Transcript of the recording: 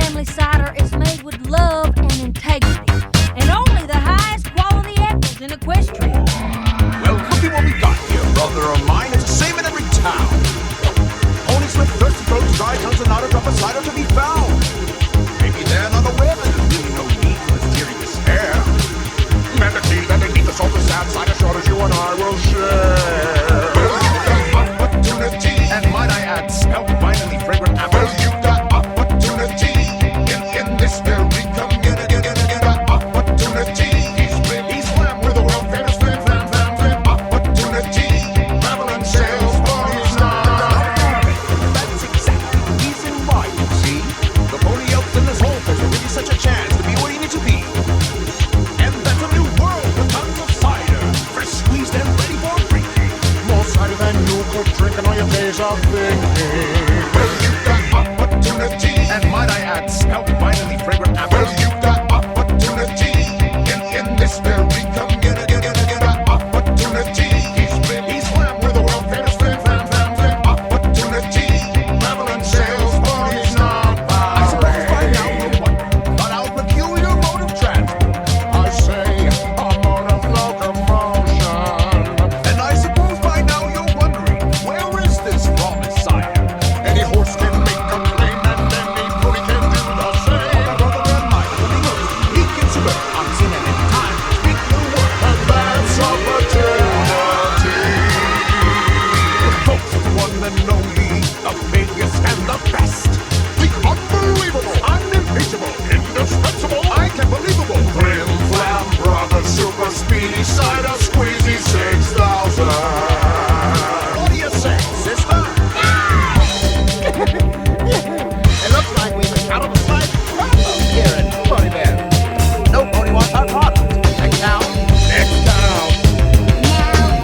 family cider is made with love and integrity, and only the highest quality apples in Equestria. Well, look at what we got here, brother of mine. It's the same in every town. Only swift, thirsty throats, dry tongues, and not a drop of cider to be found. Maybe they're not aware that there's really no need for this teary despair. And the tea that they need, the salt, the sad cider, short as you and I will share. Well, you got opportunity, and might I add, smell finally fragrant apples. Well, you got opportunity in this very community. You got opportunity. He's slammed with a world famous flam. Opportunity. Babylon sales for his time. That's exactly the reason why, you see. The pony elf in this whole place will give you such a chance to be what you need to be. And that's a new world with tons of cider. Fresh squeezed and ready for drinking. More cider than you could drink in all your days of thing.